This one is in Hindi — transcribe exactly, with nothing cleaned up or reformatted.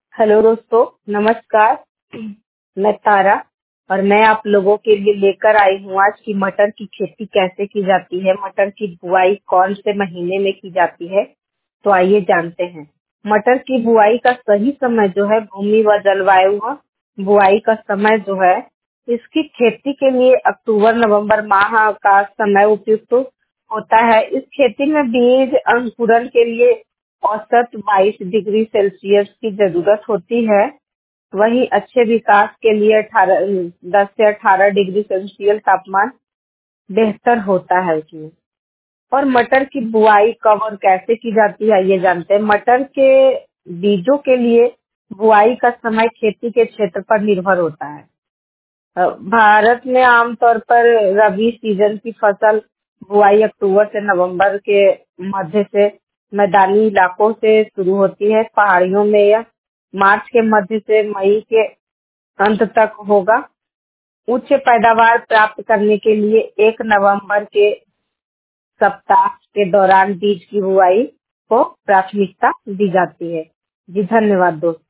हेलो दोस्तों, नमस्कार। मैं तारा और मैं आप लोगों के लिए लेकर आई हूँ आज की मटर की खेती कैसे की जाती है, मटर की बुआई कौन से महीने में की जाती है। तो आइए जानते हैं। मटर की बुआई का सही समय जो है भूमि व जलवायु व बुआई का समय जो है, इसकी खेती के लिए अक्टूबर नवंबर माह का समय उपयुक्त होता है। इस खेती में बीज अंकुरण के लिए औसत बाईस डिग्री सेल्सियस की जरूरत होती है। वहीं अच्छे विकास के लिए अठारह दस से अठारह डिग्री सेल्सियस तापमान बेहतर होता है उसमें। और मटर की बुआई कब और कैसे की जाती है ये जानते हैं। मटर के बीजों के लिए बुआई का समय खेती के क्षेत्र पर निर्भर होता है। अ, भारत में आमतौर पर रबी सीजन की फसल बुआई अक्टूबर से नवंबर के मध्य से मैदानी इलाकों से शुरू होती है। पहाड़ियों में यह मार्च के मध्य से मई के अंत तक होगा। उच्च पैदावार प्राप्त करने के लिए एक नवंबर के सप्ताह के दौरान बीज की बुआई को प्राथमिकता दी जाती है। जी धन्यवाद दोस्तों।